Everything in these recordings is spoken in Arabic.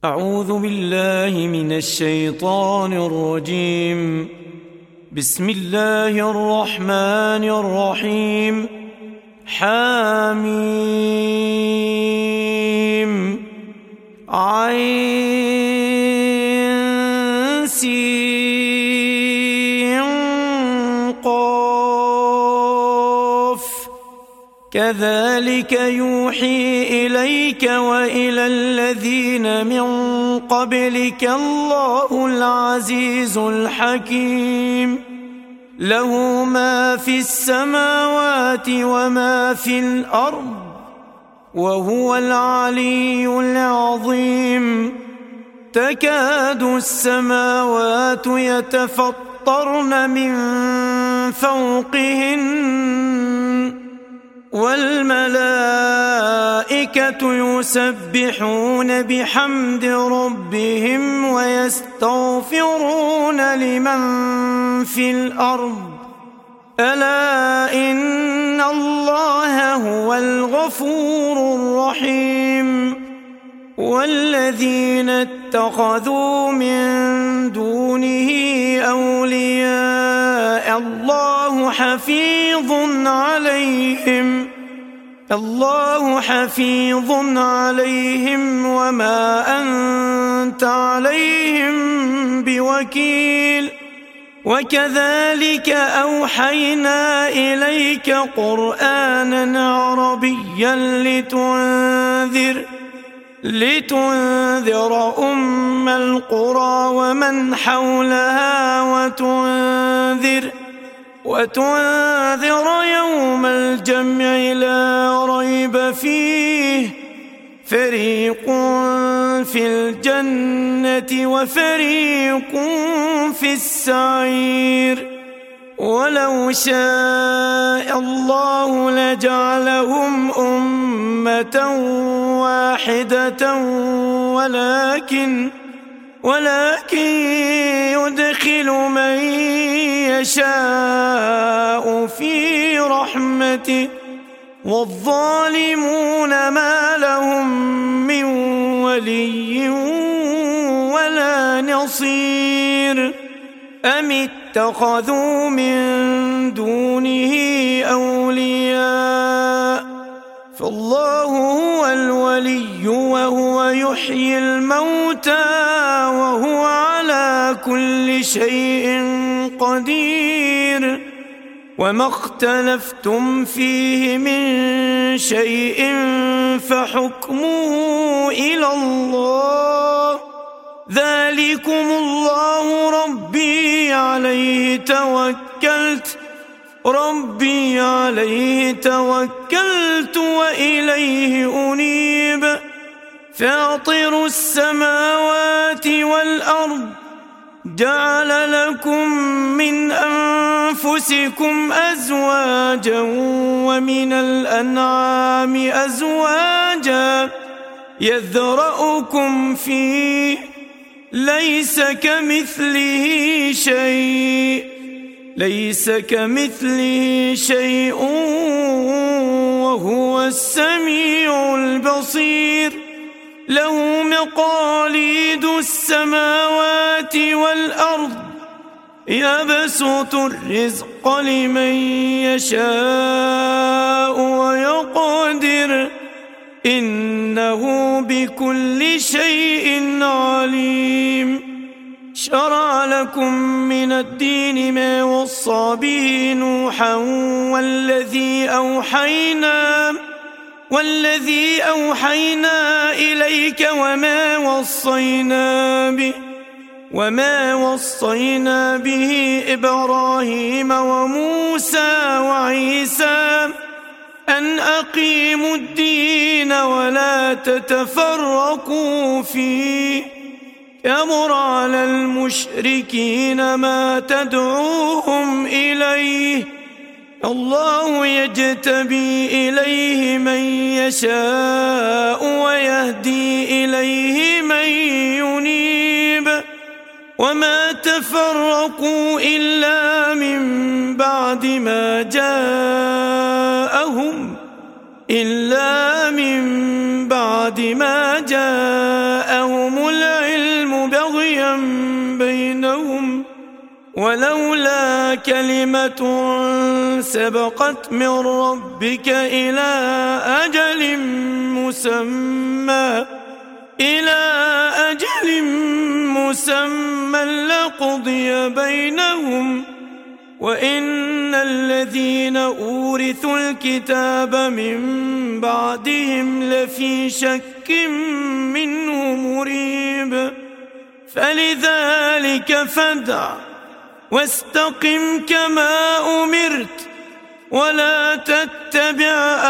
أعوذ بالله من الشيطان الرجيم. بسم الله الرحمن الرحيم. حميم عين سين قاف كذلك يوحي إليك وإلى الذين من قبلك الله العزيز الحكيم له ما في السماوات وما في الأرض وهو العلي العظيم. تكاد السماوات يتفطرن من فوقهن والملائكة يسبحون بحمد ربهم ويستغفرون لمن في الأرض ألا إن الله هو الغفور الرحيم. والذين اتخذوا من دونه أولياء الله حفيظ عليهم وما أنت عليهم بوكيل. وكذلك أوحينا إليك قرآنا عربيا لتنذر أم القرى ومن حولها وتنذر يوم الجمع لا ريب فيه فريق في الجنة وفريق في السعير. ولو شاء الله لجعلهم أمة واحدة ولكن يدخل من يشاء في رحمته والظالمون ما لهم من ولي ولا نصير. أم اتخذوا من دونه أولياء فالله هو الولي وهو يحيي الموتى وهو على كل شيء قدير. وما اختلفتم فيه من شيء فحكمه إلى الله ذلكم الله ربي عليه توكلت وإليه أنيب. فاطر السماوات والأرض جعل لكم من أنفسكم أزواجا ومن الأنعام أزواجا يذرأكم فيه ليس كمثله شيء وهو السميع البصير. له مقاليد السماوات والأرض يبسط الرزق لمن يشاء ويقدر إنه بكل شيء عليم. شرع لكم من الدين ما وصى به نوحا والذي أوحينا إليك وما وصينا به إبراهيم وموسى وعيسى أن أقيموا الدين ولا تتفرقوا فيه كبر على المشركين ما تدعوهم إليه الله يجتبي إليه من يشاء ويهدي إليه من ينيب. وما تفرقوا إلا من بعد ما جاءهم العلم ولولا كلمة سبقت من ربك إلى أجل مسمى لقضي بينهم وإن الذين أورثوا الكتاب من بعدهم لفي شك منه مريب فلذلك فادع واستقم كما أمرت ولا تتبع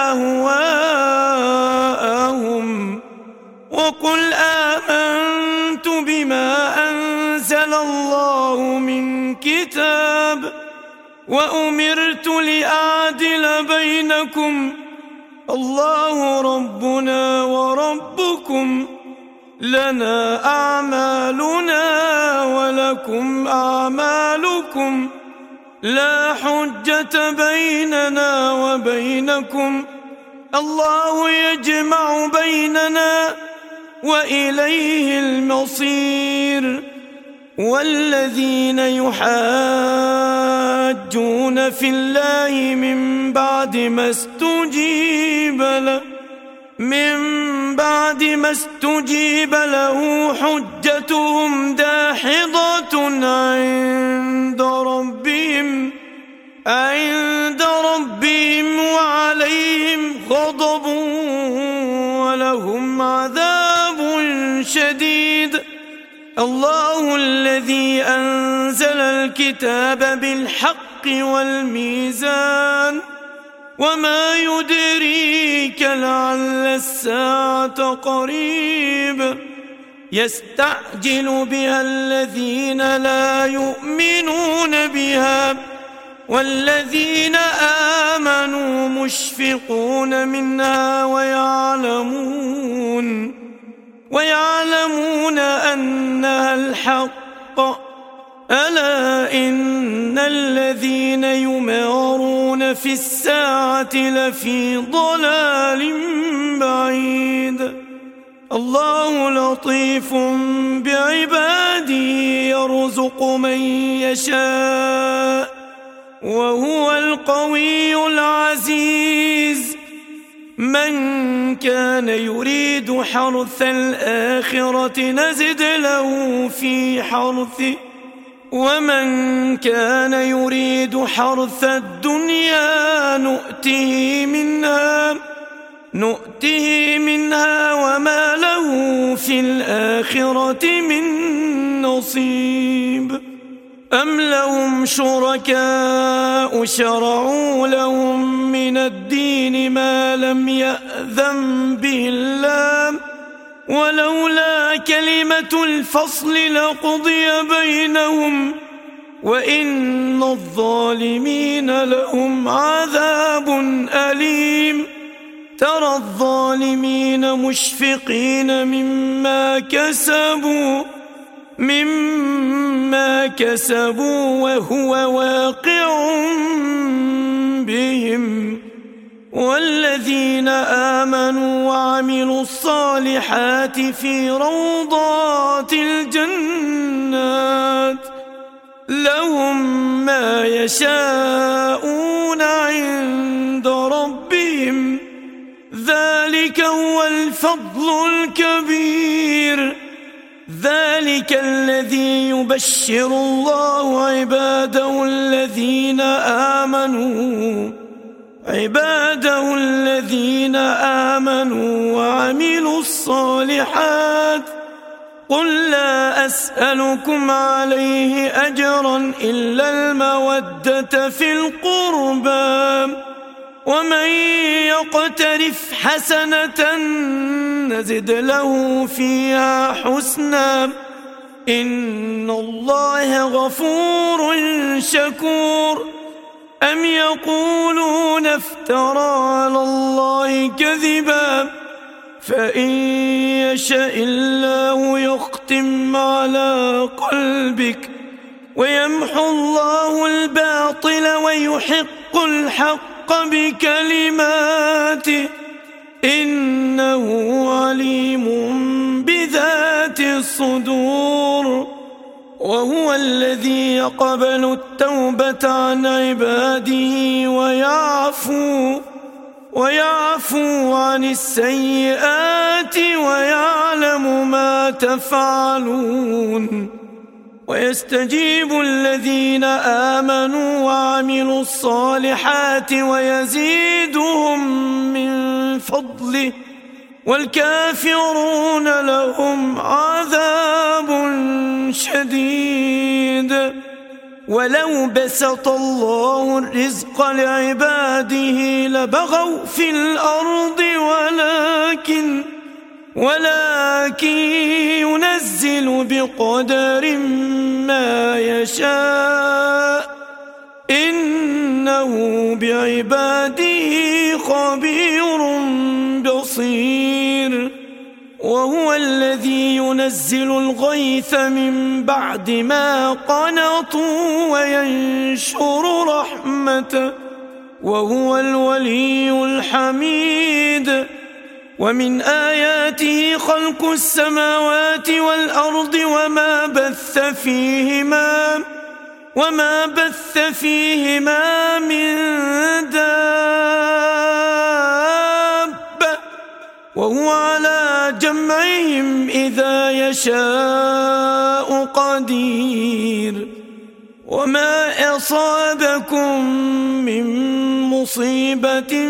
أهواءهم وقل آمنت بما أنزل الله من كتاب وأمرت لأعدل بينكم الله ربنا وربكم لنا أعمالنا ولكم أعمالكم لا حجة بيننا وبينكم الله يجمع بيننا وإليه المصير والذين يحاجون في الله من بعد ما استجيب له حجتهم داحضة عند ربهم وعليهم غضب ولهم عذاب شديد الله الذي أنزل الكتاب بالحق والميزان وما يدريك لعل الساعة قريب يستعجل بها الذين لا يؤمنون بها والذين آمنوا مشفقون منها ويعلمون أنها الحق ألا إن الذين يمارون في الساعة لفي ضلال بعيد الله لطيف بعباده يرزق من يشاء وهو القوي العزيز من كان يريد حرث الآخرة نزد له في حرثه ومن كان يريد حرث الدنيا نؤته منها وما له في الآخرة من نصيب أم لهم شركاء شرعوا لهم من الدين ما لم يأذن به الله ولولا كلمة الفصل لقضي بينهم وإن الظالمين لهم عذاب أليم ترى الظالمين مشفقين مما كسبوا وهو واقع بهم والذين آمنوا وعملوا الصالحات في روضات الجنات لهم ما يشاءون عند ربهم ذلك هو الفضل الكبير ذلك الذي يبشر الله عباده الذين آمنوا وعملوا الصالحات قل لا أسألكم عليه أجرا إلا المودة في القربى ومن يقترف حسنة نزد له فيها حسنا إن الله غفور شكور أم يقولون افترى على الله كذبا فإن يشاء الله يختم على قلبك ويمحو الله الباطل ويحق الحق بكلماته إنه عليم بذات الصدور وهو الذي يقبل التوبة عن عباده ويعفو عن السيئات ويعلم ما تفعلون ويستجيب الذين آمنوا وعملوا الصالحات ويزيدهم من فضله والكافرون لهم عذاب شديد. ولو بسط الله الرزق لعباده لبغوا في الأرض ولكن ينزل بقدر ما يشاء إنه بعباده خبير بصير. وهو الذي ينزل الغيث من بعد ما قنطوا وينشر رحمته وهو الولي الحميد. ومن آياته خلق السماوات والأرض وما بث فيهما من دابة وهو على جمعهم إذا يشاء قدير. وما أصابكم من مصيبة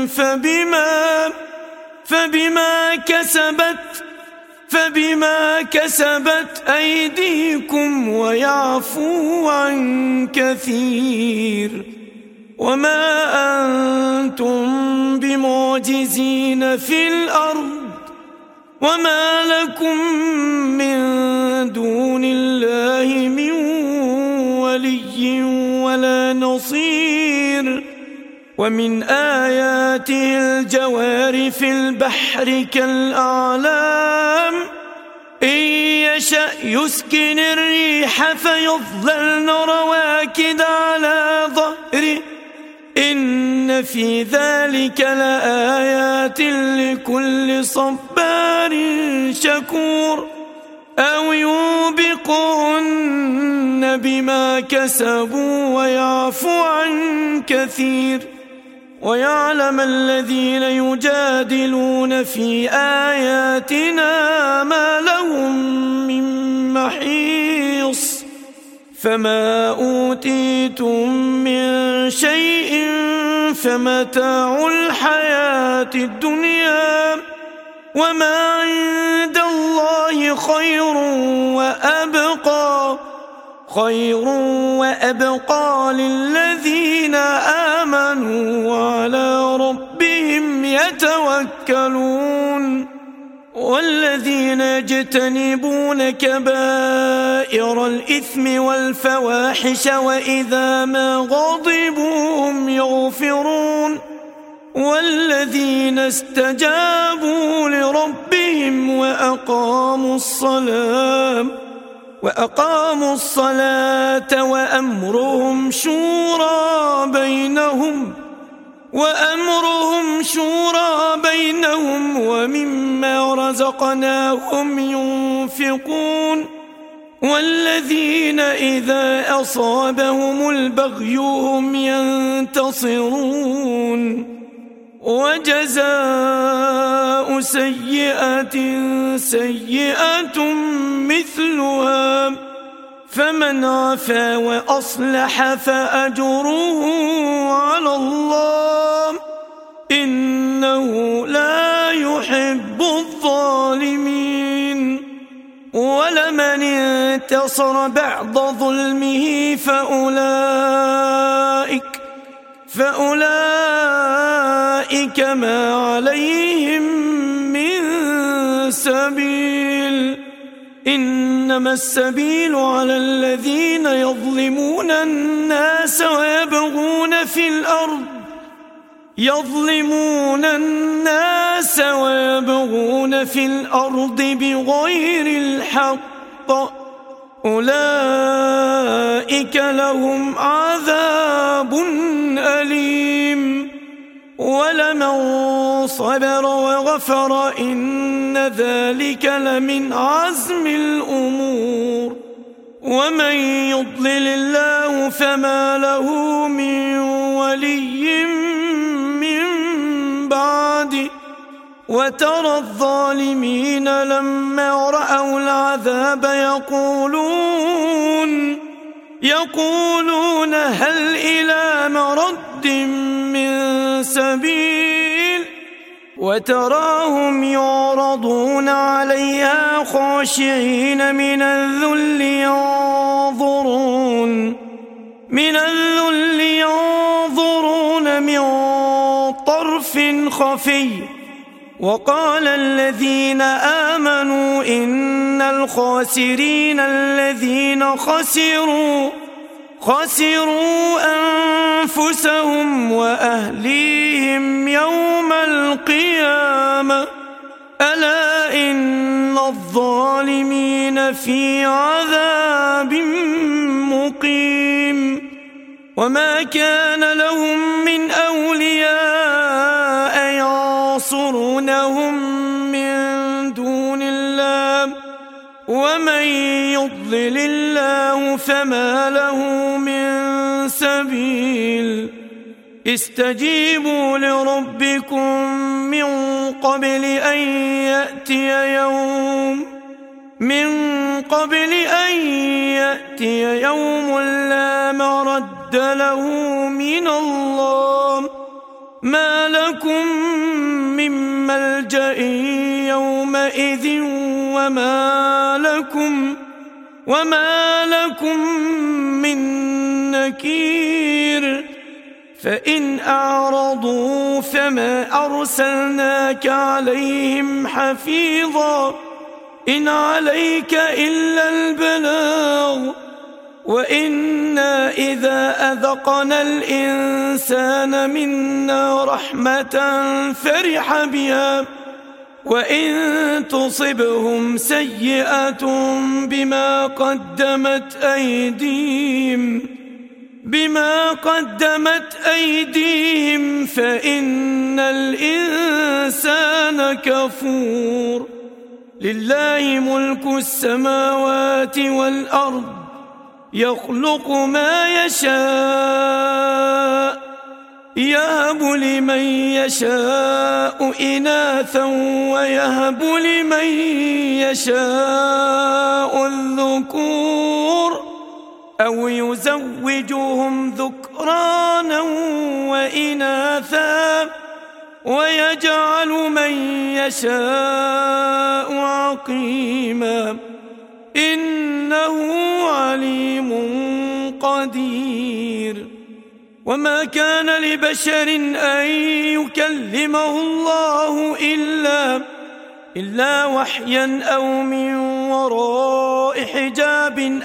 فبما كسبت أيديكم ويعفو عن كثير. وما أنتم بمعجزين في الأرض وما لكم من دون الله من ولي ولا نصير. ومن آياته الجوار في البحر كالأعلام إن يشأ يسكن الريح فيظللن رواكد على ظهره إن في ذلك لآيات لكل صبار شكور. أو يوبقهن بما كسبوا ويعفو عن كثير. ويعلم الذين يجادلون في آياتنا ما لهم من محيص. فما أوتيتم من شيء فمتاع الحياة الدنيا وما عند الله خير وأبقى للذين آمنوا وعلى ربهم يتوكلون. والذين يجتنبون كبائر الإثم والفواحش وإذا ما غضبوا هم يغفرون. والذين استجابوا لربهم وأقاموا الصلاة وأمرهم شورى بينهم ومما رزقناهم ينفقون. والذين إذا أصابهم البغي هم ينتصرون. وجزاء سيئة مثلها فمن عفا وأصلح فأجره على الله إنه لا يحب الظالمين. ولمن انتصر بعد ظلمه فأولئك ما عليهم من سبيل إنما السبيل على الذين يظلمون الناس ويبغون في الأرض بغير الحق أولئك لهم عذاب أليم. ولمن صبر وغفر إن ذلك لمن عزم الأمور. ومن يضلل الله فما له من ولي من بعده. وترى الظالمين لما رأوا العذاب يقولون هل إلى مرد من سبيل. وتراهم يعرضون عليها خاشعين من الذل ينظرون من طرف خفي. وقال الذين آمنوا إن الخاسرين الذين خسروا أنفسهم وأهليهم يوم القيامة. ألا إن الظالمين في عذاب مقيم. وما كان لهم من أولياء ينصرونهم من دون الله. ومن يضلل الله فما له من سبيل. استجيبوا لربكم من قبل أن يأتي يوم لا مرد له من الله. ما لكم من ملجأ يومئذ وما لكم من نكير. فإن أعرضوا فما أرسلناك عليهم حفيظا إن عليك إلا البلاغ. وإنا إذا أذقنا الإنسان منا رحمة فرح بها وإن تصبهم سيئة بما قدمت أيديهم فإن الإنسان كفور. لله ملك السماوات والأرض يخلق ما يشاء يهب لمن يشاء إناثا ويهب لمن يشاء الذكور أو يزوجهم ذكرانا وإناثا ويجعل من يشاء عقيما إنه عليم قدير. وما كان لبشر أن يكلمه الله إلا وحيا أو من وراء حجاب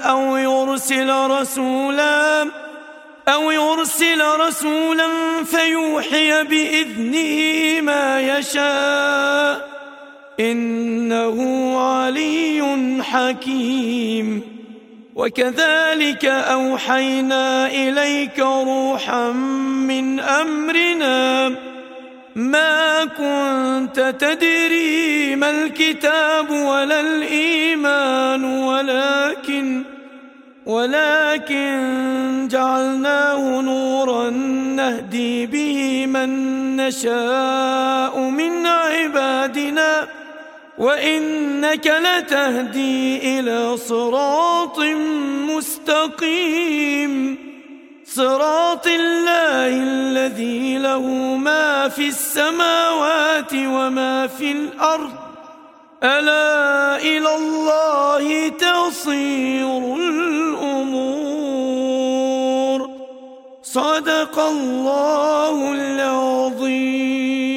أو يرسل رسولا فيوحي بإذنه ما يشاء إنه علي حكيم. وكذلك أوحينا إليك روحا من أمرنا ما كنت تدري ما الكتاب ولا الإيمان ولكن جعلناه نورا نهدي به من نشاء من عبادنا وإنك لتهدي إلى صراط مستقيم صراط الله الذي له ما في السماوات وما في الأرض ألا إلى الله تصير الأمور. صدق الله العظيم.